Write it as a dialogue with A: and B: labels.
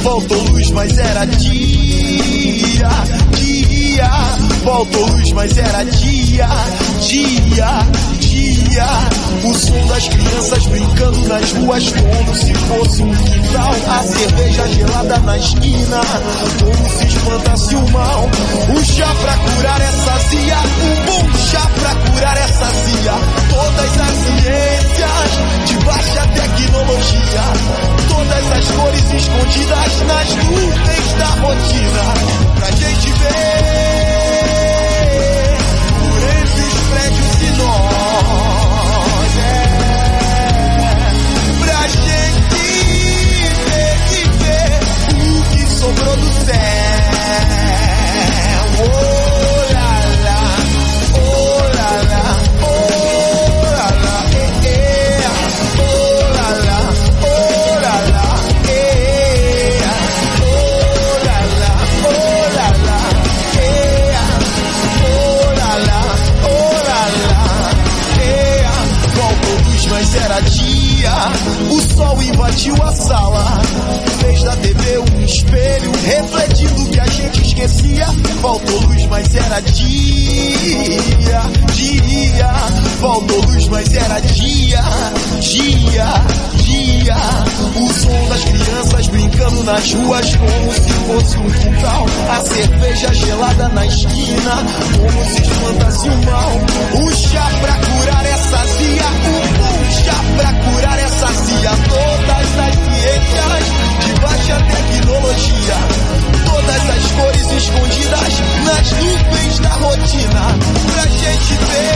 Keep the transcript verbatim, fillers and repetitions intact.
A: Faltou luz, mas era dia, dia. Faltou luz, mas era dia, dia, dia. O som das crianças brincando nas ruas como se fosse um quintal. A cerveja gelada na esquina, como se espantasse o mal. O chá pra curar essa zia, um bom chá pra curar essa zia. Todas as ciências de baixa tecnologia, todas as cores escondidas nas nuvens da rotina, pra gente ver por entre os prédios e nós, é, pra gente ver e ver o que sobrou do céu. Oh lá lá, oh lá lá, oh lá lá, eh, eh. Oh lá lá, oh lá lá, eh, oh lá lá, oh lá lá, eh, oh lá lá, oh lá lá, eh. Faltou luz, mas era dia. O sol invadiu a sala, fez da T V um espelho refletindo o que a gente esquecia. Faltou luz, mas era dia, dia. Faltou luz, mas era dia, dia, dia. O som das crianças brincando nas ruas como se fosse um quintal. A cerveja gelada na esquina, como se espantasse o mal. O chá pra curar essa zia, o bom chá pra curar essa zia. Todas as ciências de baixa tecnologia, todas as cores escondidas nas nuvens da rotina, pra gente ver